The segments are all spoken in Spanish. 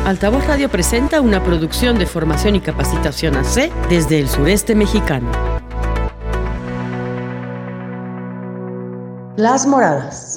Altavoz Radio presenta una producción de formación y capacitación AC desde el sureste mexicano. Las Moradas.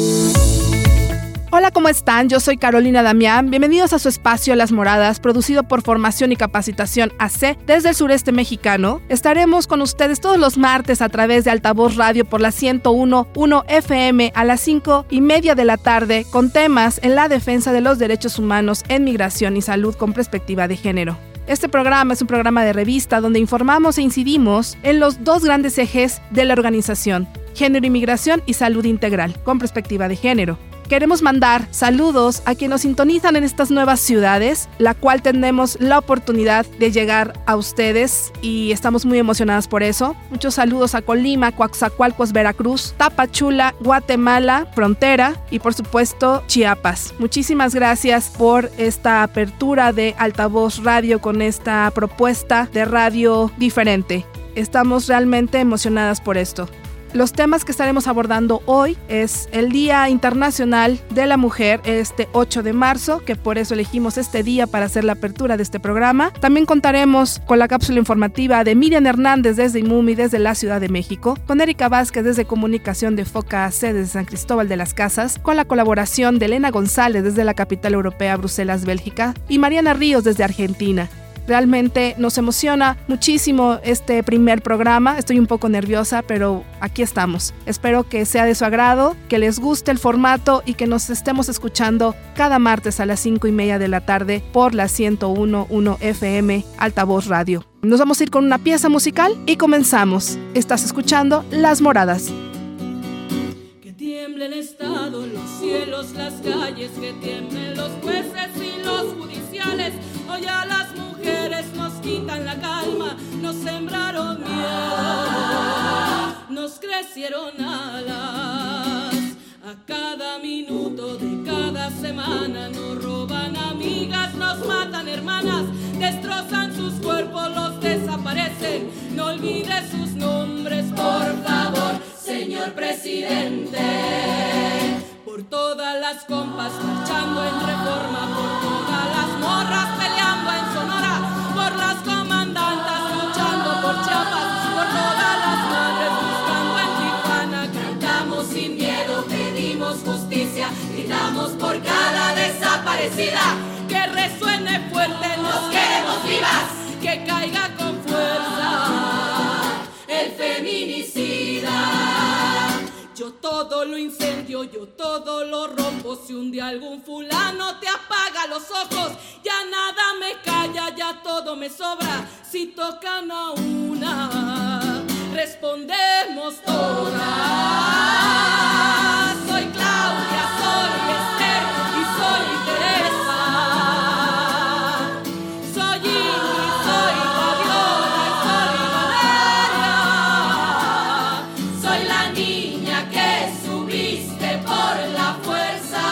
Hola, ¿cómo están? Yo soy Carolina Damián. Bienvenidos a su espacio Las Moradas, producido por Formación y Capacitación AC desde el sureste mexicano. Estaremos con ustedes todos los martes a través de Altavoz Radio por la 101.1 FM a las 5:30 de la tarde con temas en la defensa de los derechos humanos en migración y salud con perspectiva de género. Este programa es un programa de revista donde informamos e incidimos en los dos grandes ejes de la organización: género y migración y salud integral con perspectiva de género. Queremos mandar saludos a quienes nos sintonizan en estas nuevas ciudades, la cual tenemos la oportunidad de llegar a ustedes y estamos muy emocionadas por eso. Muchos saludos a Colima, Coatzacoalcos, Veracruz, Tapachula, Guatemala, Frontera y por supuesto Chiapas. Muchísimas gracias por esta apertura de Altavoz Radio con esta propuesta de radio diferente. Estamos realmente emocionadas por esto. Los temas que estaremos abordando hoy es el Día Internacional de la Mujer, este 8 de marzo, que por eso elegimos este día para hacer la apertura de este programa. También contaremos con la cápsula informativa de Miriam Hernández desde IMUMI, desde la Ciudad de México, con Erika Vázquez desde Comunicación de Foca AC desde San Cristóbal de las Casas, con la colaboración de Elena González desde la capital europea, Bruselas, Bélgica, y Mariana Ríos desde Argentina. Realmente nos emociona muchísimo este primer programa. Estoy un poco nerviosa, pero aquí estamos. Espero que sea de su agrado, que les guste el formato y que nos estemos escuchando cada martes a las 5:30 de la tarde por la 101.1 FM Altavoz Radio. Nos vamos a ir con una pieza musical y comenzamos. Estás escuchando Las Moradas. Que tiemble el Estado, los cielos, las calles, que tiemblen los jueces y los judiciales. Hoy a las mujeres nos quitan la calma, nos sembraron miedo, nos crecieron alas. A cada minuto de cada semana nos roban amigas, nos matan hermanas, destrozan sus cuerpos, los desaparecen. No olvide sus nombres, por favor, señor presidente. Por todas las compas marchando en Reforma, por todas las morras peleando en Sonora, por las comandantas luchando por Chiapas, por todas las madres buscando en Tijuana. Cantamos sin miedo, pedimos justicia, gritamos por cada desaparecida. Que resuene fuerte, nos queremos vivas, que caiga con fuerza el feminicida. Yo todo lo incendio, yo todo lo rompo. Si un día algún fulano te apaga los ojos, ya nada me calla, ya todo me sobra. Si tocan a una, respondemos todas. Soy Claudia, soy Esther y soy Teresa. Soy Ingrid, soy Fabiola y soy Valeria. Soy la niña que subiste por la fuerza.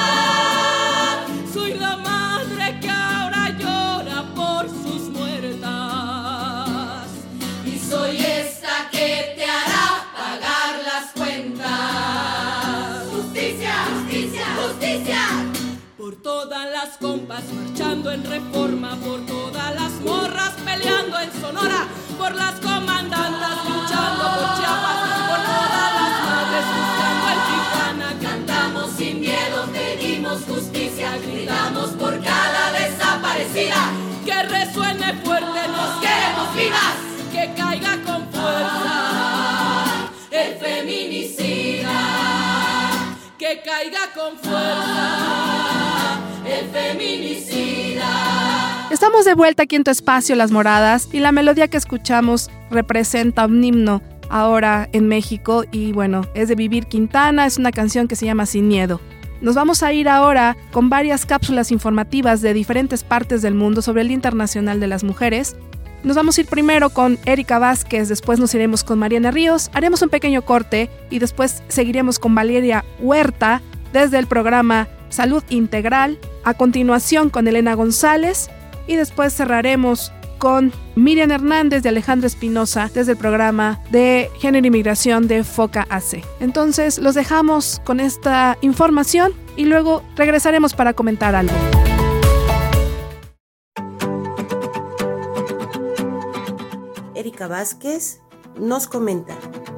Soy la madre que ahora llora por sus muertas. Y soy esta que te hará pagar las cuentas. Justicia, justicia, justicia. Por todas las compas marchando en Reforma, por todas las morras peleando en Sonora, por las comandantas luchando por Chiapas, por todas las madres buscando en Tijuana. Cantamos sin miedo, pedimos justicia, gritamos por cada desaparecida. Que resuene fuerte, nos queremos vivas, que caiga con fuerza el feminicida. Que caiga con fuerza el feminicida. Estamos de vuelta aquí en tu espacio Las Moradas y la melodía que escuchamos representa un himno ahora en México y bueno, es de Vivir Quintana, es una canción que se llama Sin Miedo. Nos vamos a ir ahora con varias cápsulas informativas de diferentes partes del mundo sobre el Día Internacional de las Mujeres. Nos vamos a ir primero con Erika Vázquez, después nos iremos con Mariana Ríos, haremos un pequeño corte y después seguiremos con Valeria Huerta desde el programa Salud Integral, a continuación con Elena González y después cerraremos con Miriam Hernández de Alejandra Espinosa desde el programa de Género y Migración de Foca AC. Entonces los dejamos con esta información y luego regresaremos para comentar algo. Mónica Vázquez nos comenta.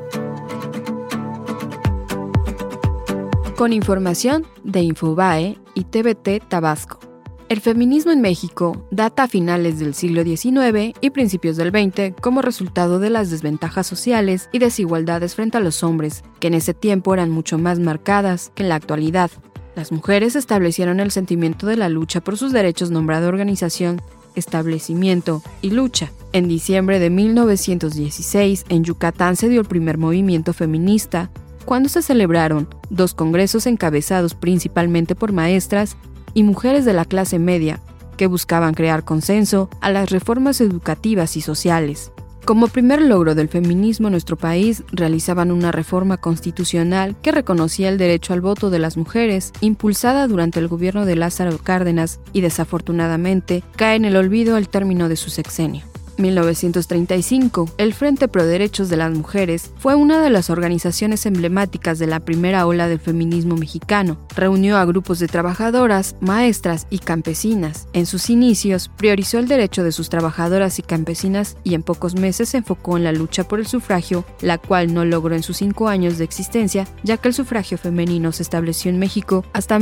Con información de Infobae y TVT Tabasco. El feminismo en México data a finales del siglo XIX y principios del XX como resultado de las desventajas sociales y desigualdades frente a los hombres, que en ese tiempo eran mucho más marcadas que en la actualidad. Las mujeres establecieron el sentimiento de la lucha por sus derechos nombrado organización, establecimiento y lucha. En diciembre de 1916, en Yucatán se dio el primer movimiento feminista, cuando se celebraron 2 congresos encabezados principalmente por maestras y mujeres de la clase media, que buscaban crear consenso a las reformas educativas y sociales. Como primer logro del feminismo en nuestro país, realizaban una reforma constitucional que reconocía el derecho al voto de las mujeres, impulsada durante el gobierno de Lázaro Cárdenas, y desafortunadamente cae en el olvido al término de su sexenio. 1935, el Frente Pro Derechos de las Mujeres fue una de las organizaciones emblemáticas de la primera ola del feminismo mexicano. Reunió a grupos de trabajadoras, maestras y campesinas. En sus inicios, priorizó el derecho de sus trabajadoras y campesinas y en pocos meses se enfocó en la lucha por el sufragio, la cual no logró en sus 5 años de existencia, ya que el sufragio femenino se estableció en México hasta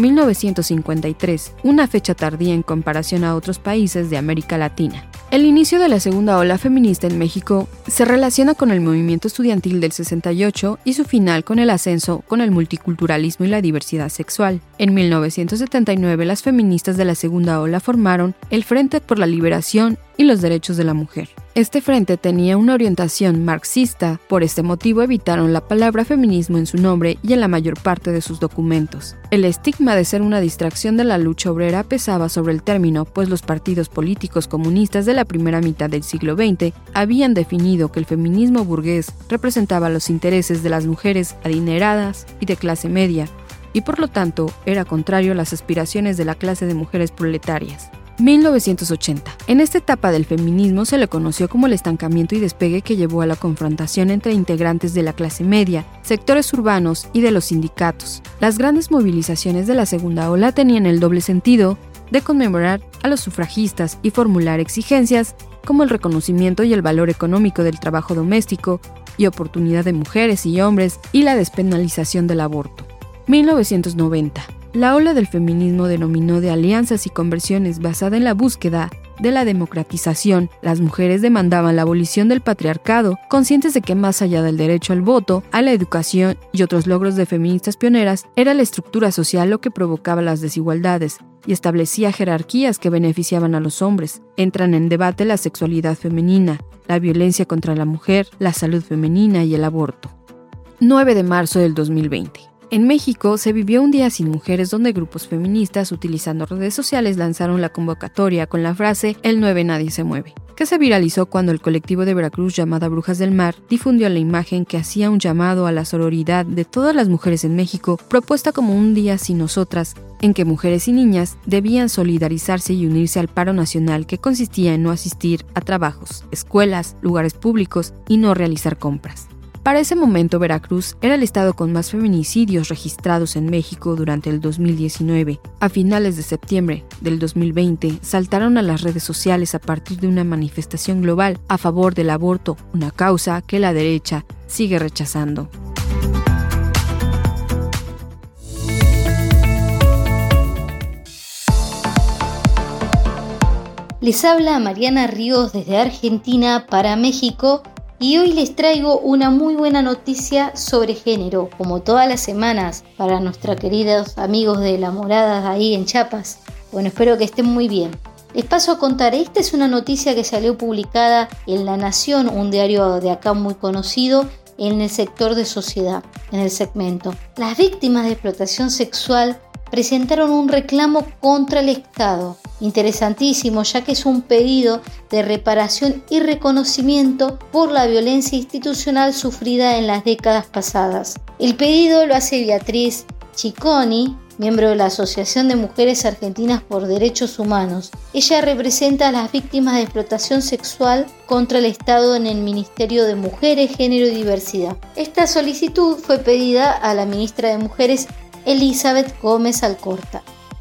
1953, una fecha tardía en comparación a otros países de América Latina. El inicio de la segunda ola feminista en México se relaciona con el movimiento estudiantil del 68 y su final con el ascenso con el multiculturalismo y la diversidad sexual. En 1979, las feministas de la segunda ola formaron el Frente por la Liberación y los Derechos de la Mujer. Este frente tenía una orientación marxista, por este motivo evitaron la palabra feminismo en su nombre y en la mayor parte de sus documentos. El estigma de ser una distracción de la lucha obrera pesaba sobre el término, pues los partidos políticos comunistas de la primera mitad del siglo XX habían definido que el feminismo burgués representaba los intereses de las mujeres adineradas y de clase media, y por lo tanto era contrario a las aspiraciones de la clase de mujeres proletarias. 1980. En esta etapa del feminismo se le conoció como el estancamiento y despegue que llevó a la confrontación entre integrantes de la clase media, sectores urbanos y de los sindicatos. Las grandes movilizaciones de la segunda ola tenían el doble sentido de conmemorar a los sufragistas y formular exigencias como el reconocimiento y el valor económico del trabajo doméstico y oportunidad de mujeres y hombres y la despenalización del aborto. 1990. La ola del feminismo denominó de alianzas y conversiones basada en la búsqueda de la democratización. Las mujeres demandaban la abolición del patriarcado, conscientes de que más allá del derecho al voto, a la educación y otros logros de feministas pioneras, era la estructura social lo que provocaba las desigualdades y establecía jerarquías que beneficiaban a los hombres. Entran en debate la sexualidad femenina, la violencia contra la mujer, la salud femenina y el aborto. 9 de marzo del 2020. En México se vivió un día sin mujeres donde grupos feministas utilizando redes sociales lanzaron la convocatoria con la frase "El 9 nadie se mueve", que se viralizó cuando el colectivo de Veracruz llamada Brujas del Mar difundió la imagen que hacía un llamado a la sororidad de todas las mujeres en México, propuesta como un día sin nosotras, en que mujeres y niñas debían solidarizarse y unirse al paro nacional que consistía en no asistir a trabajos, escuelas, lugares públicos y no realizar compras. Para ese momento, Veracruz era el estado con más feminicidios registrados en México durante el 2019. A finales de septiembre del 2020, saltaron a las redes sociales a partir de una manifestación global a favor del aborto, una causa que la derecha sigue rechazando. Les habla Mariana Ríos desde Argentina para México. Y hoy les traigo una muy buena noticia sobre género, como todas las semanas, para nuestros queridos amigos de La Morada ahí en Chiapas. Bueno, espero que estén muy bien. Les paso a contar, esta es una noticia que salió publicada en La Nación, un diario de acá muy conocido, en el sector de sociedad, en el segmento. Las víctimas de explotación sexual presentaron un reclamo contra el Estado. Interesantísimo, ya que es un pedido de reparación y reconocimiento por la violencia institucional sufrida en las décadas pasadas. El pedido lo hace Beatriz Cicconi, miembro de la Asociación de Mujeres Argentinas por Derechos Humanos. Ella representa a las víctimas de explotación sexual contra el Estado en el Ministerio de Mujeres, Género y Diversidad. Esta solicitud fue pedida a la ministra de Mujeres, Elizabeth Gómez Alcorta.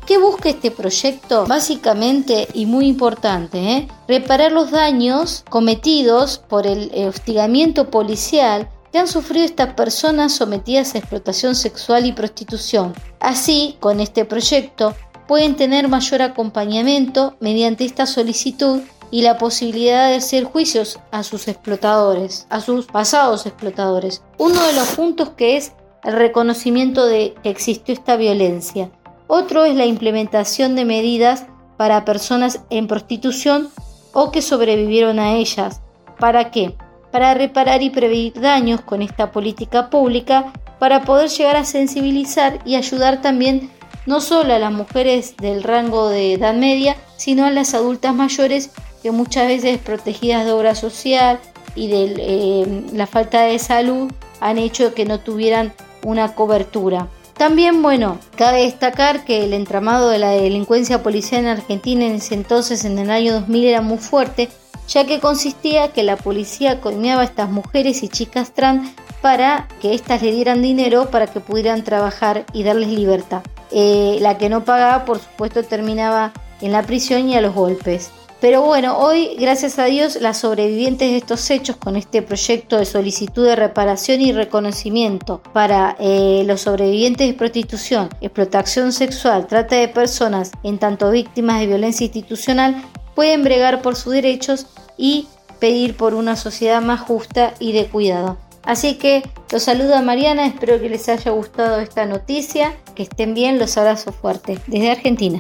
¿Qué busca este proyecto? Básicamente, y muy importante, reparar los daños cometidos por el hostigamiento policial que han sufrido estas personas sometidas a explotación sexual y prostitución. Así, con este proyecto, pueden tener mayor acompañamiento mediante esta solicitud y la posibilidad de hacer juicios a sus explotadores, a sus pasados explotadores. Uno de los puntos que es el reconocimiento de que existió esta violencia. Otro es la implementación de medidas para personas en prostitución o que sobrevivieron a ellas. ¿Para qué? Para reparar y prevenir daños con esta política pública, para poder llegar a sensibilizar y ayudar también no solo a las mujeres del rango de edad media, sino a las adultas mayores que muchas veces protegidas de obra social y de la falta de salud han hecho que no tuvieran una cobertura. También, cabe destacar que el entramado de la delincuencia policial en Argentina en ese entonces, en el año 2000, era muy fuerte, ya que consistía que la policía coimeaba a estas mujeres y chicas trans para que éstas le dieran dinero para que pudieran trabajar y darles libertad. La que no pagaba, por supuesto, terminaba en la prisión y a los golpes. Pero hoy, gracias a Dios, las sobrevivientes de estos hechos, con este proyecto de solicitud de reparación y reconocimiento para los sobrevivientes de prostitución, explotación sexual, trata de personas, en tanto víctimas de violencia institucional, pueden bregar por sus derechos y pedir por una sociedad más justa y de cuidado. Así que los saluda Mariana, espero que les haya gustado esta noticia, que estén bien, los abrazo fuerte desde Argentina.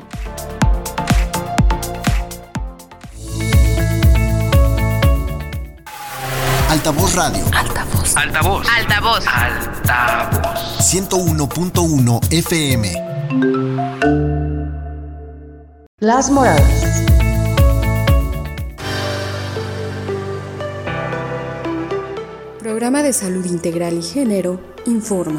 Altavoz Radio. Altavoz. 101.1 FM. Las Moradas. Programa de Salud Integral y Género informa.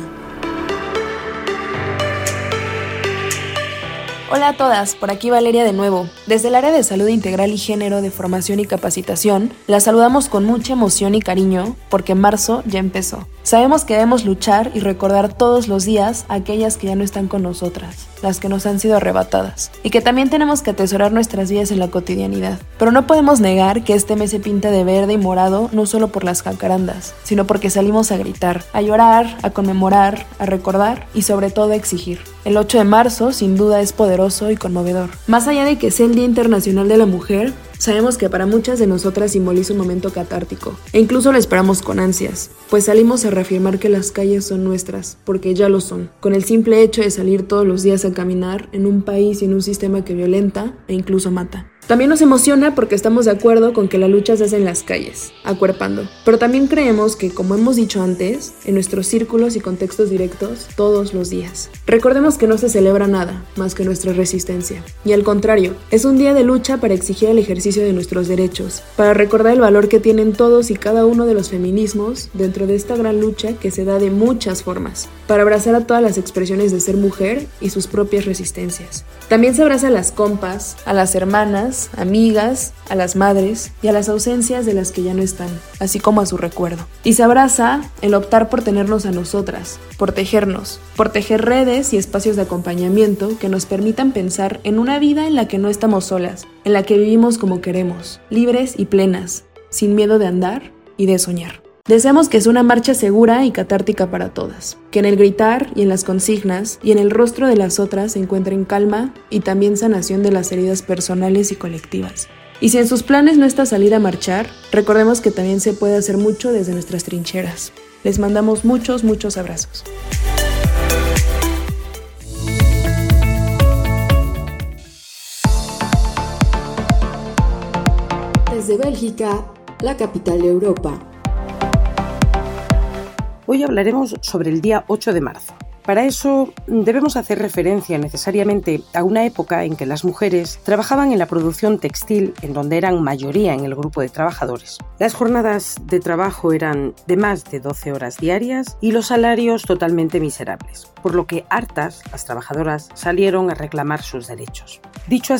Hola a todas, por aquí Valeria de nuevo. Desde el área de Salud Integral y Género de Formación y Capacitación, las saludamos con mucha emoción y cariño porque marzo ya empezó. Sabemos que debemos luchar y recordar todos los días a aquellas que ya no están con nosotras, las que nos han sido arrebatadas, y que también tenemos que atesorar nuestras vidas en la cotidianidad. Pero no podemos negar que este mes se pinta de verde y morado no solo por las jacarandas, sino porque salimos a gritar, a llorar, a conmemorar, a recordar y sobre todo a exigir. El 8 de marzo sin duda es poderoso y conmovedor. Más allá de que sea el Día Internacional de la Mujer, sabemos que para muchas de nosotras simboliza un momento catártico, e incluso lo esperamos con ansias, pues salimos a reafirmar que las calles son nuestras, porque ya lo son, con el simple hecho de salir todos los días a caminar en un país y en un sistema que violenta e incluso mata. También nos emociona porque estamos de acuerdo con que la lucha se hace en las calles, acuerpando. Pero también creemos que, como hemos dicho antes, en nuestros círculos y contextos directos, todos los días. Recordemos que no se celebra nada más que nuestra resistencia. Y al contrario, es un día de lucha para exigir el ejercicio de nuestros derechos, para recordar el valor que tienen todos y cada uno de los feminismos dentro de esta gran lucha que se da de muchas formas, para abrazar a todas las expresiones de ser mujer y sus propias resistencias. También se abraza a las compas, a las hermanas, amigas, a las madres y a las ausencias de las que ya no están, así como a su recuerdo. Y se abraza el optar por tenernos a nosotras, por tejernos, por tejer redes y espacios de acompañamiento que nos permitan pensar en una vida en la que no estamos solas, en la que vivimos como queremos, libres y plenas, sin miedo de andar y de soñar. Deseamos que sea una marcha segura y catártica para todas, que en el gritar y en las consignas y en el rostro de las otras se encuentren calma y también sanación de las heridas personales y colectivas. Y si en sus planes no está salir a marchar, recordemos que también se puede hacer mucho desde nuestras trincheras. Les mandamos muchos abrazos. Desde Bélgica, la capital de Europa. Hoy hablaremos sobre el día 8 de marzo. Para eso debemos hacer referencia necesariamente a una época en que las mujeres trabajaban en la producción textil, en donde eran mayoría en el grupo de trabajadores. Las jornadas de trabajo eran de más de 12 horas diarias y los salarios totalmente miserables, por lo que hartas las trabajadoras salieron a reclamar sus derechos. Dicho así,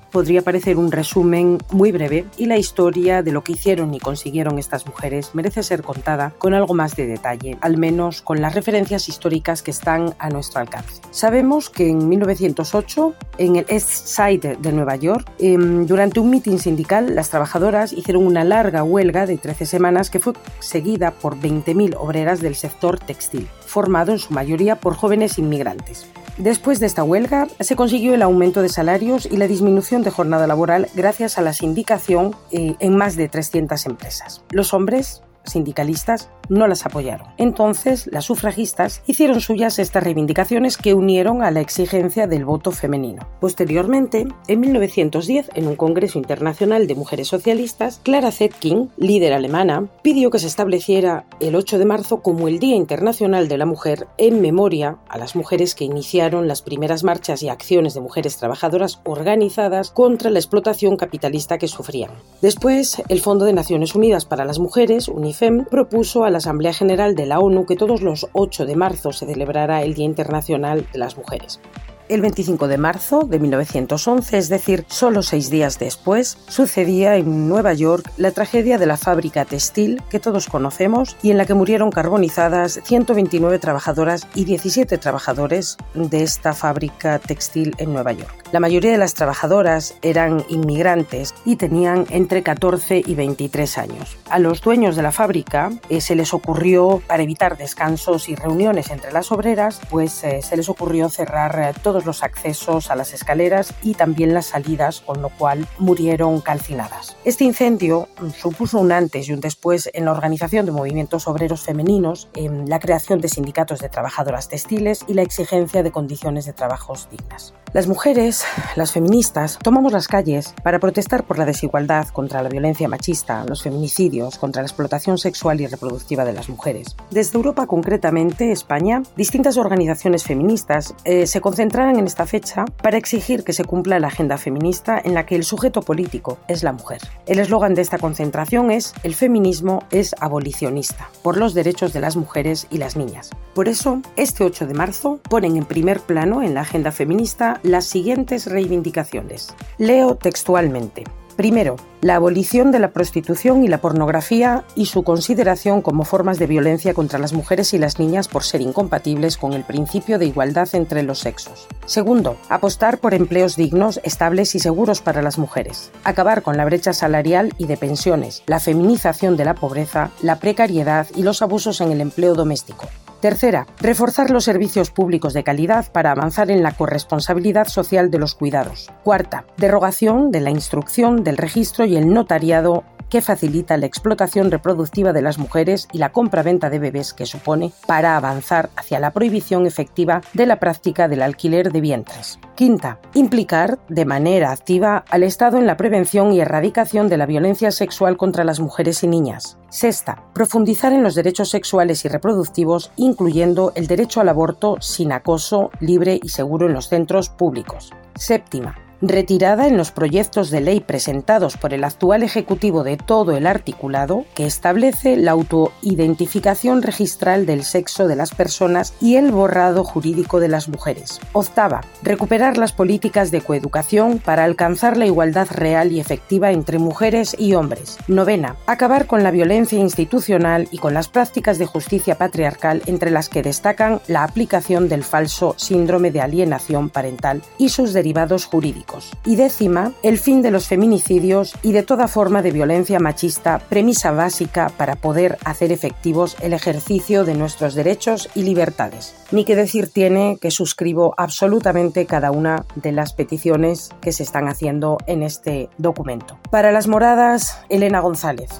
podría parecer un resumen muy breve y la historia de lo que hicieron y consiguieron estas mujeres merece ser contada con algo más de detalle, al menos con las referencias históricas que están a nuestro alcance. Sabemos que en 1908, en el East Side de Nueva York, durante un mitin sindical, las trabajadoras hicieron una larga huelga de 13 semanas que fue seguida por 20.000 obreras del sector textil, formado en su mayoría por jóvenes inmigrantes. Después de esta huelga, se consiguió el aumento de salarios y la disminución de jornada laboral gracias a la sindicación en más de 300 empresas. Los hombres sindicalistas no las apoyaron. Entonces, las sufragistas hicieron suyas estas reivindicaciones que unieron a la exigencia del voto femenino. Posteriormente, en 1910, en un Congreso Internacional de Mujeres Socialistas, Clara Zetkin, líder alemana, pidió que se estableciera el 8 de marzo como el Día Internacional de la Mujer en memoria a las mujeres que iniciaron las primeras marchas y acciones de mujeres trabajadoras organizadas contra la explotación capitalista que sufrían. Después, el Fondo de Naciones Unidas para las Mujeres, UNIFEM, propuso a la Asamblea General de la ONU que todos los 8 de marzo se celebrara el Día Internacional de las Mujeres. El 25 de marzo de 1911, es decir, solo 6 días después, sucedía en Nueva York la tragedia de la fábrica textil que todos conocemos y en la que murieron carbonizadas 129 trabajadoras y 17 trabajadores de esta fábrica textil en Nueva York. La mayoría de las trabajadoras eran inmigrantes y tenían entre 14 y 23 años. A los dueños de la fábrica se les ocurrió, para evitar descansos y reuniones entre las obreras, se les ocurrió cerrar todos los accesos a las escaleras y también las salidas, con lo cual murieron calcinadas. Este incendio supuso un antes y un después en la organización de movimientos obreros femeninos, en la creación de sindicatos de trabajadoras textiles y la exigencia de condiciones de trabajos dignas. Las mujeres, las feministas, tomamos las calles para protestar por la desigualdad, contra la violencia machista, los feminicidios, contra la explotación sexual y reproductiva de las mujeres. Desde Europa, concretamente España, distintas organizaciones feministas se concentraron en esta fecha para exigir que se cumpla la agenda feminista en la que el sujeto político es la mujer. El eslogan de esta concentración es: el feminismo es abolicionista, por los derechos de las mujeres y las niñas. Por eso, este 8 de marzo ponen en primer plano en la agenda feminista las siguientes reivindicaciones. Leo textualmente. Primero, la abolición de la prostitución y la pornografía y su consideración como formas de violencia contra las mujeres y las niñas por ser incompatibles con el principio de igualdad entre los sexos. Segundo, apostar por empleos dignos, estables y seguros para las mujeres. Acabar con la brecha salarial y de pensiones, la feminización de la pobreza, la precariedad y los abusos en el empleo doméstico. Tercera, reforzar los servicios públicos de calidad para avanzar en la corresponsabilidad social de los cuidados. Cuarta, derogación de la instrucción, del registro y el notariado que facilita la explotación reproductiva de las mujeres y la compra-venta de bebés que supone, para avanzar hacia la prohibición efectiva de la práctica del alquiler de vientres. Quinta, implicar de manera activa al Estado en la prevención y erradicación de la violencia sexual contra las mujeres y niñas. Sexta, profundizar en los derechos sexuales y reproductivos, incluyendo el derecho al aborto sin acoso, libre y seguro en los centros públicos. Séptima, retirada en los proyectos de ley presentados por el actual Ejecutivo de todo el articulado que establece la autoidentificación registral del sexo de las personas y el borrado jurídico de las mujeres. Octava, recuperar las políticas de coeducación para alcanzar la igualdad real y efectiva entre mujeres y hombres. Novena, acabar con la violencia institucional y con las prácticas de justicia patriarcal, entre las que destacan la aplicación del falso síndrome de alienación parental y sus derivados jurídicos. Y décima, el fin de los feminicidios y de toda forma de violencia machista, premisa básica para poder hacer efectivos el ejercicio de nuestros derechos y libertades. Ni que decir tiene que suscribo absolutamente cada una de las peticiones que se están haciendo en este documento. Para las moradas, Elena González.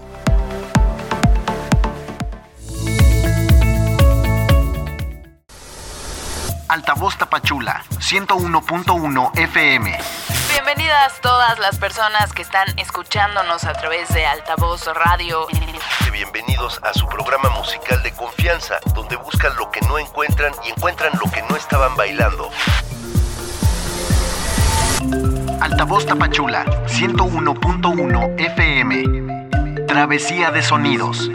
Altavoz Tapachula, 101.1 FM. Bienvenidas todas las personas que están escuchándonos a través de Altavoz Radio. Bienvenidos a su programa musical de confianza, donde buscan lo que no encuentran y encuentran lo que no estaban bailando. Altavoz Tapachula, 101.1 FM. Travesía de sonidos.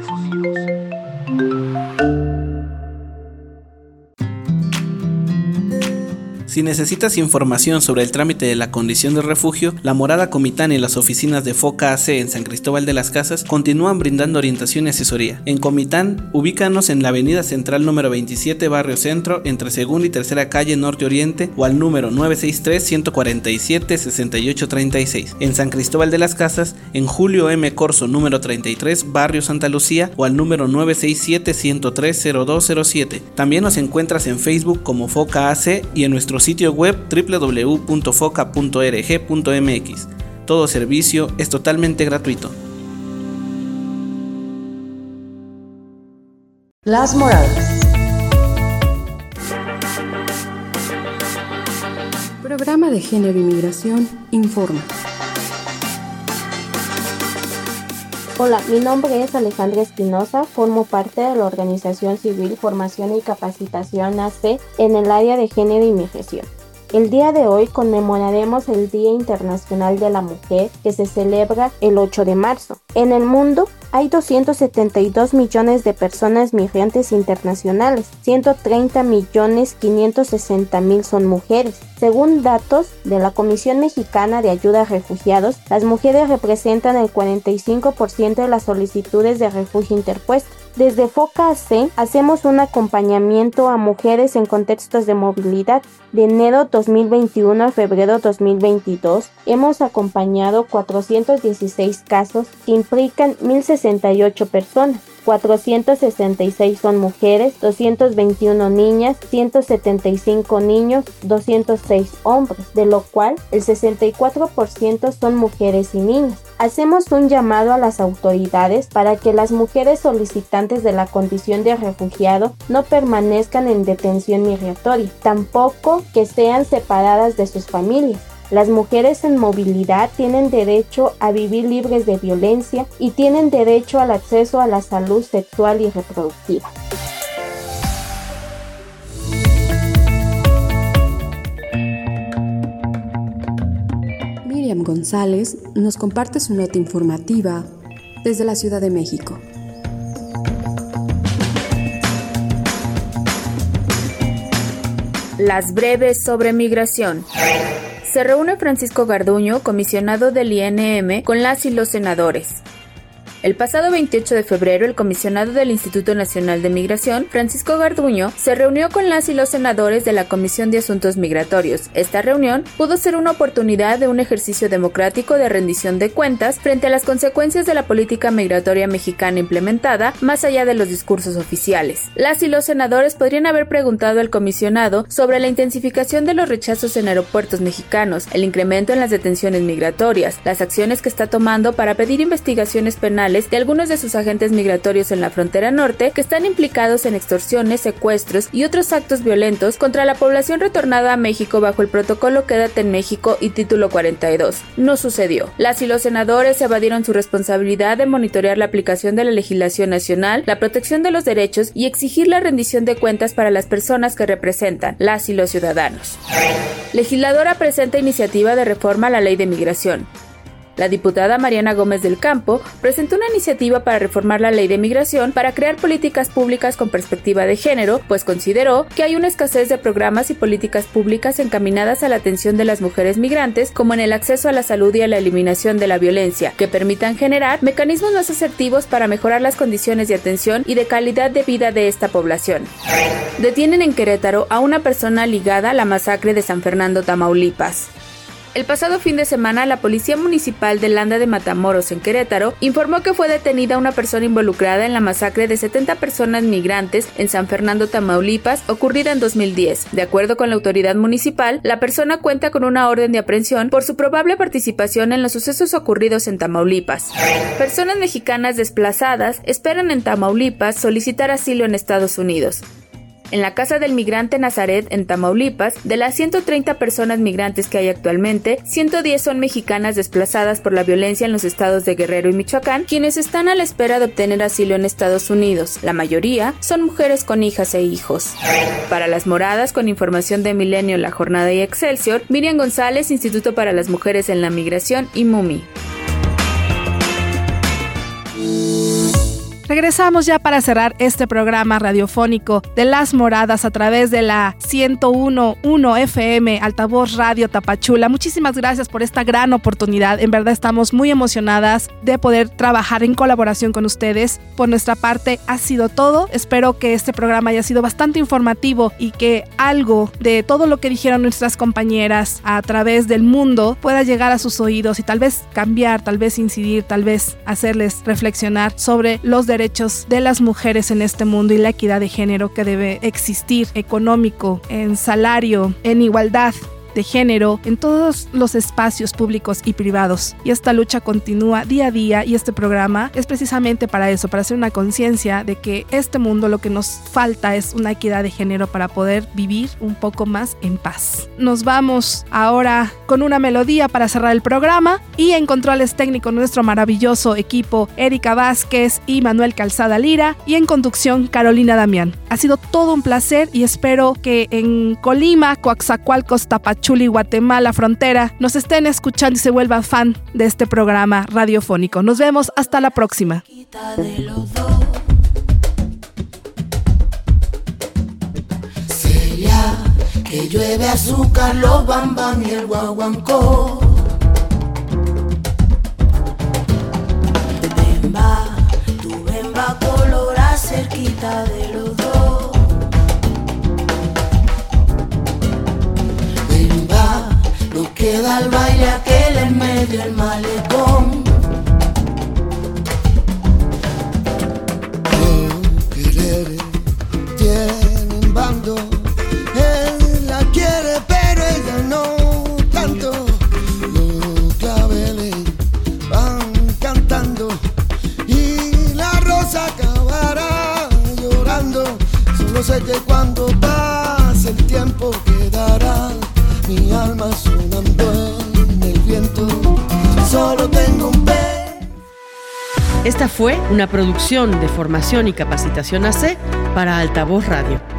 Si necesitas información sobre el trámite de la condición de refugio, la Morada Comitán y las oficinas de FOCA AC en San Cristóbal de las Casas continúan brindando orientación y asesoría. En Comitán, ubícanos en la avenida central número 27, Barrio Centro, entre Segunda y Tercera Calle Norte Oriente, o al número 963-147-6836. En San Cristóbal de las Casas, en Julio M. Corso número 33, Barrio Santa Lucía, o al número 967-103-0207. También nos encuentras en Facebook como FOCA AC y en nuestro sitio web www.foca.org.mx. Todo servicio es totalmente gratuito. Las Moradas. Programa de Género y Migración informa. Hola, mi nombre es Alejandra Espinosa, formo parte de la organización civil Formación y Capacitación AC en el área de Género y Migración. El día de hoy conmemoraremos el Día Internacional de la Mujer, que se celebra el 8 de marzo. En el mundo hay 272 millones de personas migrantes internacionales, 130.560.000 son mujeres. Según datos de la Comisión Mexicana de Ayuda a Refugiados, las mujeres representan el 45% de las solicitudes de refugio interpuestas. Desde FOCA AC hacemos un acompañamiento a mujeres en contextos de movilidad. De enero 2021 a febrero 2022 hemos acompañado 416 casos que implican 1.068 personas. 466 son mujeres, 221 niñas, 175 niños, 206 hombres, de lo cual el 64% son mujeres y niños. Hacemos un llamado a las autoridades para que las mujeres solicitantes de la condición de refugiado no permanezcan en detención migratoria, tampoco que sean separadas de sus familias. Las mujeres en movilidad tienen derecho a vivir libres de violencia y tienen derecho al acceso a la salud sexual y reproductiva. Miriam González nos comparte su nota informativa desde la Ciudad de México. Las breves sobre migración. Se reúne Francisco Garduño, comisionado del INM, con las y los senadores. El pasado 28 de febrero, el comisionado del Instituto Nacional de Migración, Francisco Garduño, se reunió con las y los senadores de la Comisión de Asuntos Migratorios. Esta reunión pudo ser una oportunidad de un ejercicio democrático de rendición de cuentas frente a las consecuencias de la política migratoria mexicana implementada, más allá de los discursos oficiales. Las y los senadores podrían haber preguntado al comisionado sobre la intensificación de los rechazos en aeropuertos mexicanos, el incremento en las detenciones migratorias, las acciones que está tomando para pedir investigaciones penales de algunos de sus agentes migratorios en la frontera norte que están implicados en extorsiones, secuestros y otros actos violentos contra la población retornada a México bajo el protocolo Quédate en México y Título 42. No sucedió. Las y los senadores evadieron su responsabilidad de monitorear la aplicación de la legislación nacional, la protección de los derechos y exigir la rendición de cuentas para las personas que representan, las y los ciudadanos. Legisladora presenta iniciativa de reforma a la Ley de Migración. La diputada Mariana Gómez del Campo presentó una iniciativa para reformar la Ley de Migración para crear políticas públicas con perspectiva de género, pues consideró que hay una escasez de programas y políticas públicas encaminadas a la atención de las mujeres migrantes, como en el acceso a la salud y a la eliminación de la violencia, que permitan generar mecanismos más asertivos para mejorar las condiciones de atención y de calidad de vida de esta población. Detienen en Querétaro a una persona ligada a la masacre de San Fernando, Tamaulipas. El pasado fin de semana, la Policía Municipal de Landa de Matamoros, en Querétaro, informó que fue detenida una persona involucrada en la masacre de 70 personas migrantes en San Fernando, Tamaulipas, ocurrida en 2010. De acuerdo con la autoridad municipal, la persona cuenta con una orden de aprehensión por su probable participación en los sucesos ocurridos en Tamaulipas. Personas mexicanas desplazadas esperan en Tamaulipas solicitar asilo en Estados Unidos. En la casa del migrante Nazaret, en Tamaulipas, de las 130 personas migrantes que hay actualmente, 110 son mexicanas desplazadas por la violencia en los estados de Guerrero y Michoacán, quienes están a la espera de obtener asilo en Estados Unidos. La mayoría son mujeres con hijas e hijos. Para Las Moradas, con información de Milenio, La Jornada y Excelsior, Miriam González, Instituto para las Mujeres en la Migración y MUMI. Regresamos ya para cerrar este programa radiofónico de Las Moradas a través de la 101.1 FM Altavoz Radio Tapachula. Muchísimas gracias por esta gran oportunidad. En verdad estamos muy emocionadas de poder trabajar en colaboración con ustedes. Por nuestra parte ha sido todo. Espero que este programa haya sido bastante informativo y que algo de todo lo que dijeron nuestras compañeras a través del mundo pueda llegar a sus oídos y tal vez cambiar, tal vez incidir, tal vez hacerles reflexionar sobre los derechos de las mujeres en este mundo y la equidad de género que debe existir, económico, en salario, en igualdad de género en todos los espacios públicos y privados. Y esta lucha continúa día a día y este programa es precisamente para eso, para hacer una conciencia de que este mundo lo que nos falta es una equidad de género para poder vivir un poco más en paz. Nos vamos ahora con una melodía para cerrar el programa y en controles técnicos nuestro maravilloso equipo Erika Vázquez y Manuel Calzada Lira y en conducción Carolina Damián. Ha sido todo un placer y espero que en Colima, Coaxacualcos, Tapachula y Guatemala frontera nos estén escuchando y se vuelvan fan de este programa radiofónico. Nos vemos hasta la próxima. Celia, que llueve azúcar, los bambam y el guaguancó. Bemba colora cerquita de los dos. Nos queda el baile aquel en medio del malecón. Los quereres tienen bando. Él la quiere pero ella no tanto. Los claveles van cantando y la rosa acabará llorando. Solo sé que cuando pase el tiempo quedará mi alma sonando en el viento. Solo tengo un pez. Esta fue una producción de Formación y Capacitación AC para Altavoz Radio.